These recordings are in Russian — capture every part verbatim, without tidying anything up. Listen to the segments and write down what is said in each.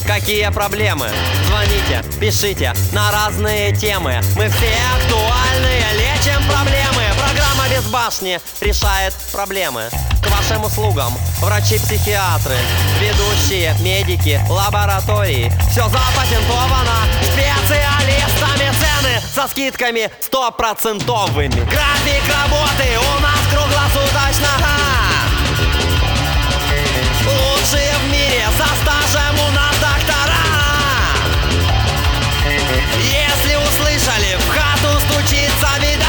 Какие проблемы? Звоните, пишите на разные темы. Мы все актуальные, лечим проблемы. Программа без башни решает проблемы. К вашим услугам врачи-психиатры, ведущие медики, лаборатории. Все запатентовано специалистами. Цены со скидками стопроцентовыми. График работы у нас круглосуточно. Лучшие в мире со стажем у нас доктора. Если услышали, в хату стучится беда,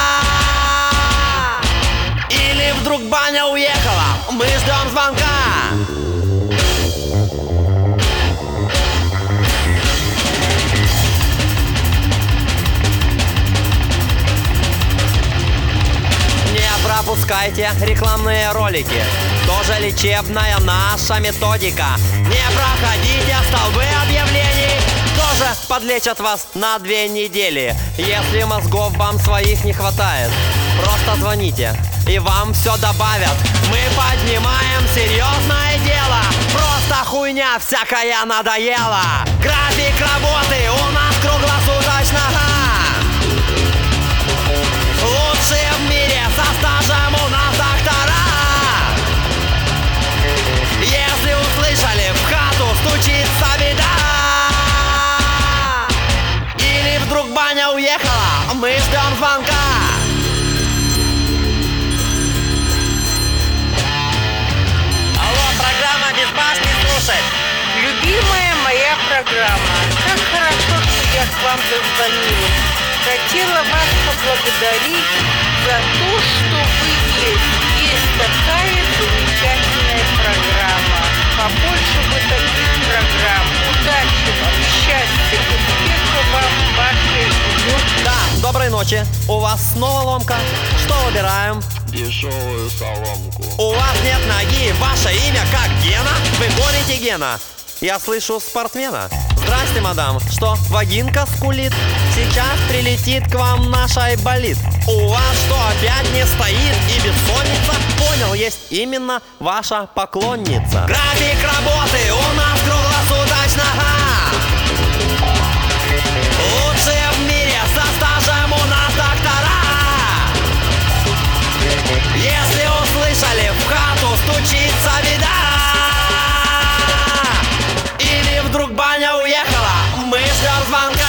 или вдруг баня уехала, мы ждем звонка. Не пропускайте рекламные ролики. Тоже лечебная наша методика. Не проходите столбы объявлений. Тоже подлечат вас на две недели. Если мозгов вам своих не хватает, просто звоните, и вам все добавят. Мы поднимаем серьезное дело. Просто хуйня всякая надоела. График работы у нас круглосуточно. Лучшие в мире со стажем у нас доктора. Если услышали, в хату стучится беда, или вдруг баня уехала, мы ждем звонка. Алло, программа без башни слушать. Любимая моя программа, как хорошо, что я к вам дозвонилась. Хотела вас поблагодарить за то, что вы есть. Есть такая замечательная программа. Побольше бы таких программ. Удачи вам, счастья, успеха вам в вашей жизни. Да, доброй ночи. У вас снова ломка. Что выбираем? Дешевую соломку. У вас нет ноги, ваше имя как Гена? Вы гоните Гена? Я слышу спортсмена. Здрасте, мадам. Что, вагинка скулит? Сейчас прилетит к вам наш айболит. У вас что, опять не стоит и бессонница? Понял, есть именно ваша поклонница. График работы у нас круглосуточно. Лучшие в мире со стажем у нас доктора. Если услышали, в хату стучится беда, или вдруг баня уехала, мы ждем звонка.